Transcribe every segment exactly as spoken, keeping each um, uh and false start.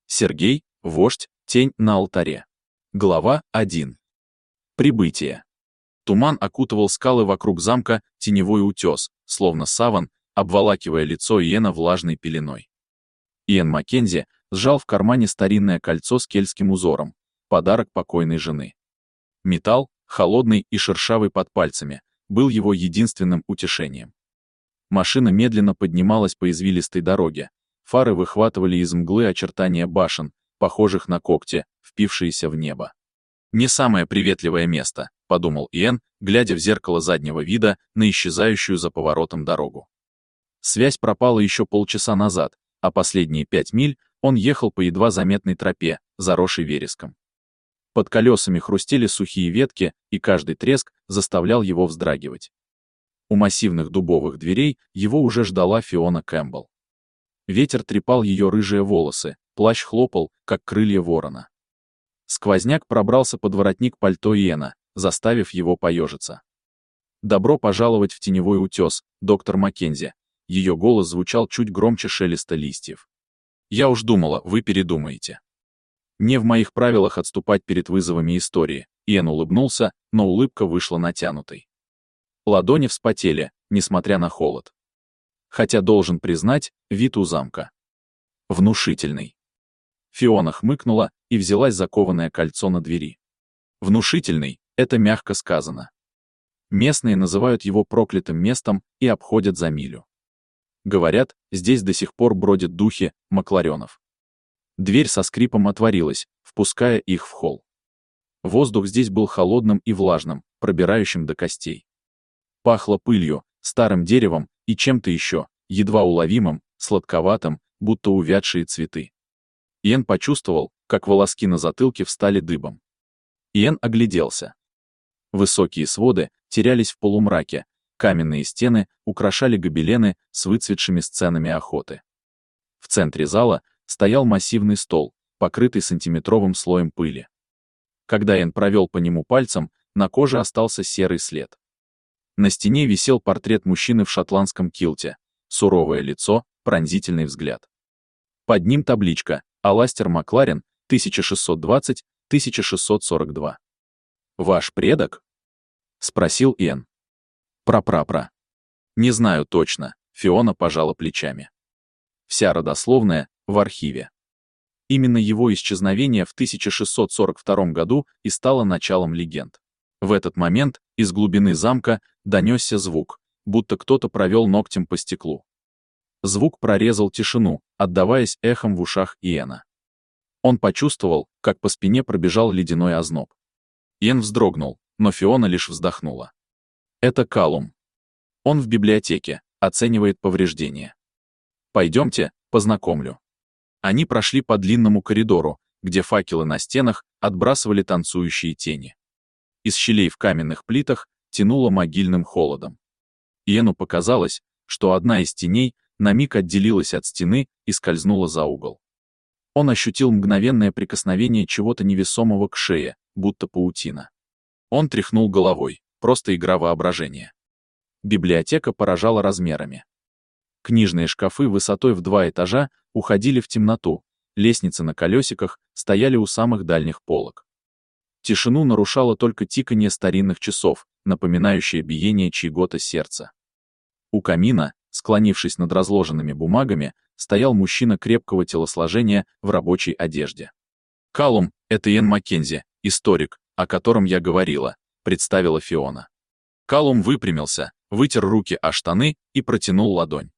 Сергей, вождь, тень на алтаре. Глава один. Прибытие. Туман окутывал скалы вокруг замка, теневой утес, словно саван, обволакивая лицо Иэна влажной пеленой. Иэн Маккензи сжал в кармане старинное кольцо с кельтским узором, подарок покойной жены. Металл, холодный и шершавый под пальцами, был его единственным утешением. Машина медленно поднималась по извилистой дороге. Фары выхватывали из мглы очертания башен, похожих на когти, впившиеся в небо. «Не самое приветливое место», — подумал Иэн, глядя в зеркало заднего вида на исчезающую за поворотом дорогу. Связь пропала еще полчаса назад, а последние пять миль он ехал по едва заметной тропе, заросшей вереском. Под колесами хрустели сухие ветки, и каждый треск заставлял его вздрагивать. У массивных дубовых дверей его уже ждала Фиона Кэмпбелл. Ветер трепал ее рыжие волосы, плащ хлопал, как крылья ворона. Сквозняк пробрался под воротник пальто Иэна, заставив его поежиться. «Добро пожаловать в теневой утес, доктор Маккензи». Ее голос звучал чуть громче шелеста листьев. «Я уж думала, вы передумаете». «Не в моих правилах отступать перед вызовами истории», — Иэн улыбнулся, но улыбка вышла натянутой. Ладони вспотели, несмотря на холод. Хотя, должен признать, вид у замка внушительный. Фиона хмыкнула и взялась за кованое кольцо на двери. Внушительный — это мягко сказано. Местные называют его проклятым местом и обходят за милю. Говорят, здесь до сих пор бродят духи Макларенов. Дверь со скрипом отворилась, впуская их в холл. Воздух здесь был холодным и влажным, пробирающим до костей. Пахло пылью, старым деревом и чем-то еще, едва уловимым, сладковатым, будто увядшие цветы. Иэн почувствовал, как волоски на затылке встали дыбом. Иэн огляделся. Высокие своды терялись в полумраке, каменные стены украшали гобелены с выцветшими сценами охоты. В центре зала стоял массивный стол, покрытый сантиметровым слоем пыли. Когда Иэн провел по нему пальцем, на коже остался серый след. На стене висел портрет мужчины в шотландском килте, суровое лицо, пронзительный взгляд. Под ним табличка «Аластер Макларен, тысяча шестьсот двадцать — тысяча шестьсот сорок два». «Ваш предок?» — спросил Иэн. «Пра-пра-пра. Не знаю точно», — Фиона пожала плечами. Вся родословная в архиве. Именно его исчезновение в тысяча шестьсот сорок втором году и стало началом легенд. В этот момент из глубины замка донесся звук, будто кто-то провел ногтем по стеклу. Звук прорезал тишину, отдаваясь эхом в ушах Иэна. Он почувствовал, как по спине пробежал ледяной озноб. Иэн вздрогнул, но Фиона лишь вздохнула. «Это Калум. Он в библиотеке, оценивает повреждения. Пойдемте, познакомлю». Они прошли по длинному коридору, где факелы на стенах отбрасывали танцующие тени. Из щелей в каменных плитах тянуло могильным холодом. Иэну показалось, что одна из теней на миг отделилась от стены и скользнула за угол. Он ощутил мгновенное прикосновение чего-то невесомого к шее, будто паутина. Он тряхнул головой, просто игра воображения. Библиотека поражала размерами. Книжные шкафы высотой в два этажа уходили в темноту, лестницы на колесиках стояли у самых дальних полок. Тишину нарушало только тиканье старинных часов, напоминающее биение чьего-то сердца. У камина, склонившись над разложенными бумагами, стоял мужчина крепкого телосложения в рабочей одежде. «Калум — это Иэн Маккензи, историк, о котором я говорила», — представила Фиона. Калум выпрямился, вытер руки о штаны и протянул ладонь.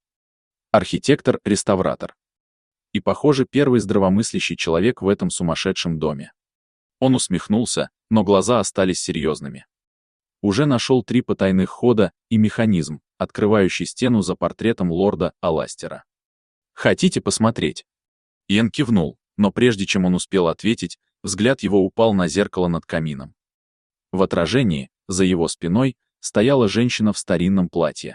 Архитектор-реставратор. И, похоже, первый здравомыслящий человек в этом сумасшедшем доме. Он усмехнулся, но глаза остались серьезными. Уже нашел три потайных хода и механизм, открывающий стену за портретом лорда Аластера. «Хотите посмотреть?» Иэн кивнул, но прежде чем он успел ответить, взгляд его упал на зеркало над камином. В отражении, за его спиной, стояла женщина в старинном платье.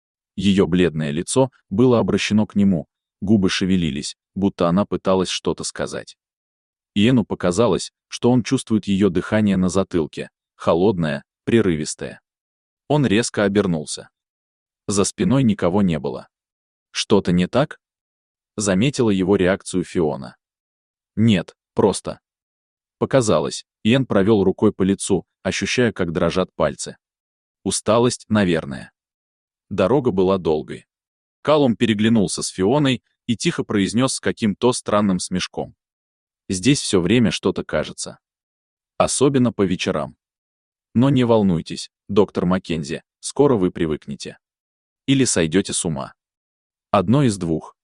Ее бледное лицо было обращено к нему, губы шевелились, будто она пыталась что-то сказать. Иэну показалось, что он чувствует ее дыхание на затылке, холодное, прерывистое. Он резко обернулся. За спиной никого не было. «Что-то не так?» Заметила его реакцию Фиона. Нет, просто. Показалось, Иэн провел рукой по лицу, ощущая, как дрожат пальцы. Усталость, наверное. Дорога была долгой. Калум переглянулся с Фионой и тихо произнес с каким-то странным смешком. Здесь все время что-то кажется. Особенно по вечерам. Но не волнуйтесь, доктор Маккензи, скоро вы привыкнете. Или сойдете с ума. Одно из двух.